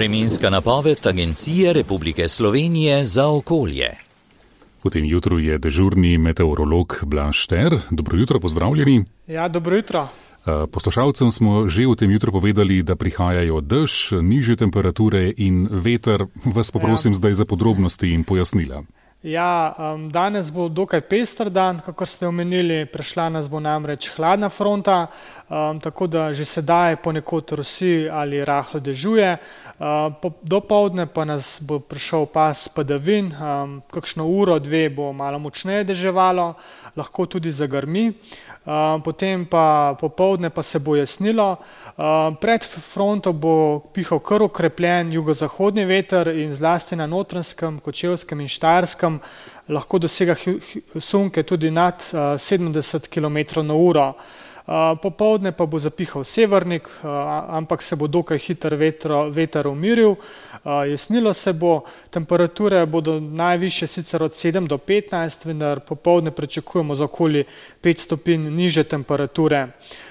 Vremenska napoved Agencije Republike Slovenije za okolje. V tem jutru je dežurni meteorolog Blaž Šter. Dobro jutro, pozdravljeni. Ja, dobro jutro. Poslušalcem smo že v tem jutru povedali, da prihajajo dež, nižje temperature in veter. Vas poprosim zdaj za podrobnosti in pojasnila. Ja, danes bo dokaj pester dan, kakor ste omenili, prešla nas bo namreč hladna fronta, tako da že sedaj ponekod rosi ali rahlo dežuje. Dopoldne pa nas bo prišel pas padavin, kakšno uro, dve bo malo močneje deževalo, lahko tudi zagrmi. Potem pa popoldne pa se bo jasnilo. Pred fronto bo pihal kar okrepljen jugozahodni veter in zlasti na Notranjskem, Kočevskem in Štajerskem lahko dosega sunke tudi nad 70 km/h. Popoldne pa bo zapihal severnik, ampak se bo dokaj hiter veter umiril, jasnilo se bo, temperature bodo najvišje sicer od 7 do 15, vendar popoldne pričakujemo za okoli 5 stopinj nižje temperature.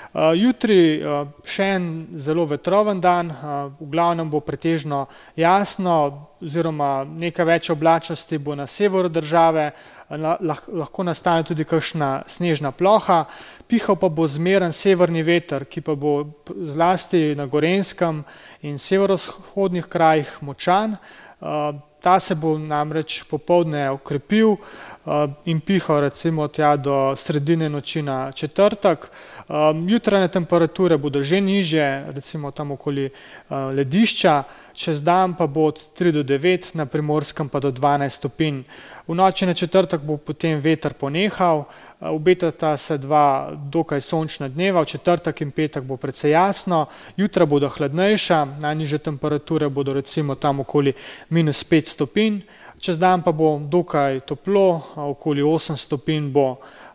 Jutri še en zelo vetroven dan, v glavnem bo pretežno jasno oziroma nekaj več oblačnosti bo na severu države, lahko nastane tudi kakšna snežna ploha, pihal pa bo zmeren severni veter, ki pa bo zlasti na Gorenjskem in severovzhodnih krajih močan. Ta se bo namreč popoldne okrepil in pihal recimo tja do sredine noči na četrtek. Jutranje temperature bodo že nižje, recimo tam okoli Ledišča, čez dan pa bo od 3 do 9, na Primorskem pa do 12 stopinj. V noči na četrtek bo potem veter ponehal, obetata se dva dokaj sončna dneva, v četrtek in petek bo precej jasno, jutra bodo hladnejša, najnižje temperature bodo recimo tam okoli -5 stopinj, čez dan pa bo dokaj toplo, okoli 8 stopinj bo.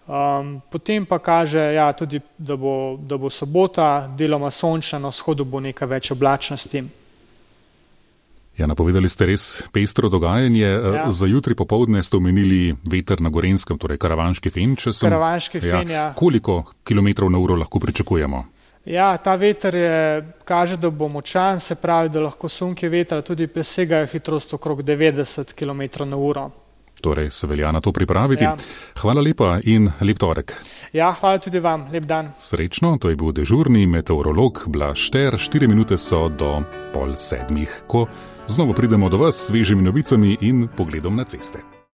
Potem pa kaže tudi, da bo sobota deloma sončna, na vzhodu bo nekaj več oblačnosti. Ja, napovedali ste res pestro dogajanje. Za jutri popoldne ste omenili veter na Gorenjskem, torej Karavanški fen. Karavanški fen, ja. Koliko kilometrov na uro lahko pričakujemo? Ja, ta veter kaže, da bo močan, se pravi, da lahko sunki vetra tudi presegajo hitrost okrog 90 km/h. Torej se velja na to pripraviti. Ja. Hvala lepa in lep torek. Ja, hvala tudi vam. Lep dan. Srečno, to je bil dežurni meteorolog Blaž Šter. 4 minute so do 6:30, ko znova pridemo do vas s svežimi novicami in pogledom na ceste.